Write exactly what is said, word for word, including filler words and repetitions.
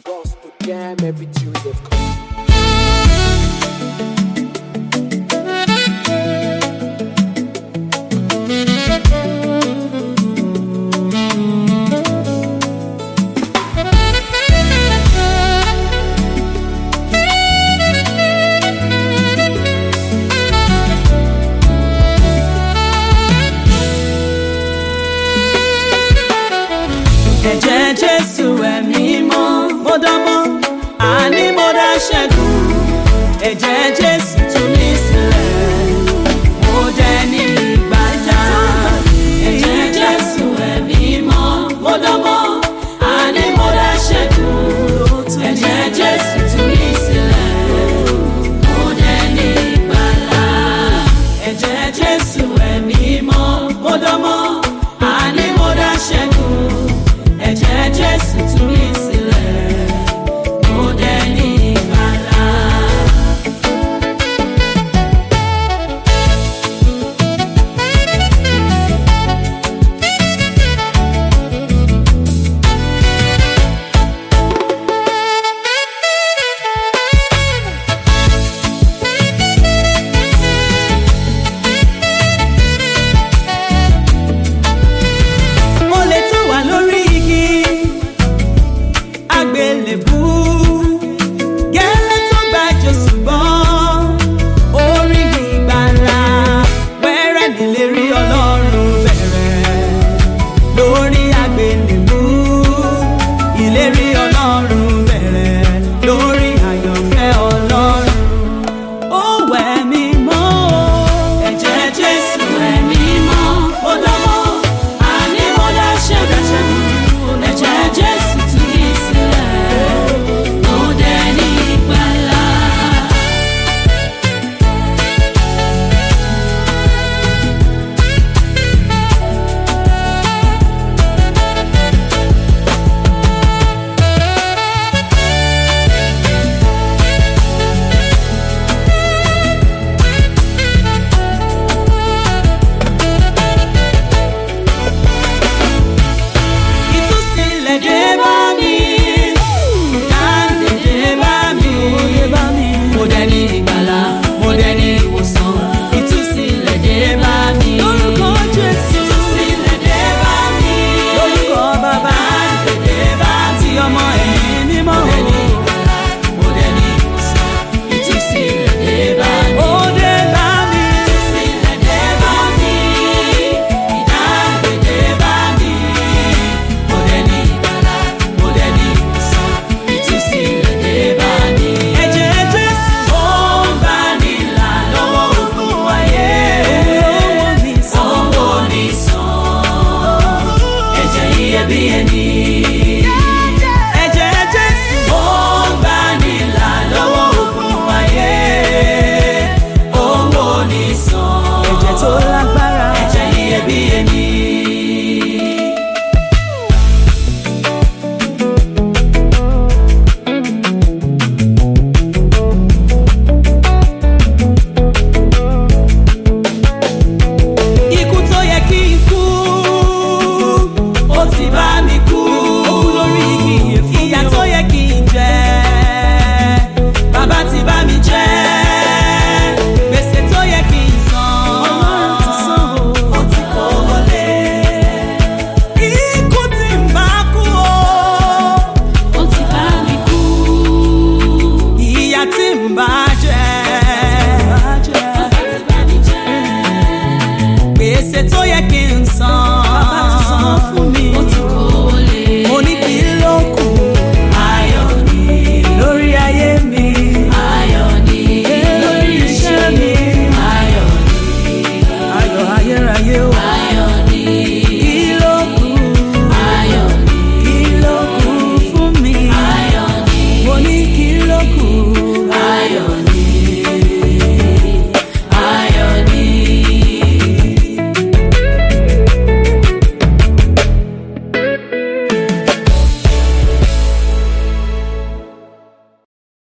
Gospel jam every tune they've come. Ẹ̀jẹ̀ Jésù ẹ̀mí mọ́, mo dánmọ́, àní mo dá ṣẹ́gun. Ẹ̀jẹ̀ Jésù tú mi sílẹ̀, mo dẹni ìgbàlà. Ẹ̀jẹ̀ Jésù ẹ̀mí mọ́, mo dánmọ́, àní mo dá ṣẹ́gun. Ẹ̀jẹ̀ Jésù tú mi sílẹ̀, mo dẹni ìgbàlà. Ẹ̀jẹ̀ Jésù ẹ̀mí mọ́, mo dánmọ́, àní mo dá ṣẹ́gun. Ẹ̀jẹ̀ Jésù tú mi sílẹ̀, mo dẹni ìgbàlà. Mo lè tún wà lórí igi àgbélébú, gẹ́lẹ́ tó gba Jésù gbọ́, orí ìgbàlà, wẹ́rẹ́ nílérí Ọlọ́run bẹ̀rẹ̀. Lórí àgbélébú, ìlérí Ọlọ́run bẹ̀rẹ̀. Lórí àyànfẹ́ Ọlọ́run, ó wẹ̀ mí mọ́. Ẹ̀jẹ̀ Jésù wẹ̀ mí mọ́, mo dánmọ́, àní mo dá ṣẹ́gun. Ẹ̀jẹ̀ Jésù tú mi sílẹ̀, mo dẹni ìgbàlà. Ìtúsílẹ̀ dé bá mi, ìdáǹdè dé bá mi, mo dẹni ìgbàlà, mo dẹni ìwòsàn. Ìtúsílẹ̀ dé bá mi, lórúkọ Jésù. Ìtúsílẹ̀ dé bá mi, lórúkọ Bàbá. Ìdáǹdè dé bá mi, tí ọmọ ẹ̀mí mímọ́. Mo dẹni ìgbàlà, mo dẹni ìwòsàn. Ìtúsílẹ̀ dé bá mi, ó dé bá mi. Ìtúsílẹ̀ dé bá mi, ìdáǹdè dé bá mi, mo dẹni ìgbàlà, mo dẹni ìwòsàn. Ìtúsílẹ̀ dé bá mi. Ẹ̀jẹ̀ Jésù ó ń gbà ní là lọ́wọ́ ogun ayé. Ó ń wò ní sàn, ẹ̀jẹ̀ iyebíye ni. Ẹ̀jẹ̀ Jésù ó ń gbà ní là lọ́wọ́ ogun ayé. Ó ń wò ní sàn, ẹ̀jẹ̀ tó lágbára, ẹ̀jẹ̀ iyebíye ni. Ikú tó yẹ kí n kú, ó ti bá mi kú. Ó kú lórí igi ìyè. Ìyà tó yẹ kí n jẹ, bàbá ti bá mi jẹ. Gbèsè tó yẹ kí n san, ó ti kó wọlé. Ikú tí ń bá kú o, ó ti bá mi kú. Ìyà tí ń bá jẹ, bàbá ti bá mi jẹ. Gbèsè tó yẹ kí n san, bàbá ti san fún mi. Ó ti kó wọlé. Mo ní kí ló kù? Ayọ̀ ni lórí ayé mi. Ayọ̀ ni lórí iṣẹ́ mi. Ayọ̀ ni ayọ̀ ayérayé o.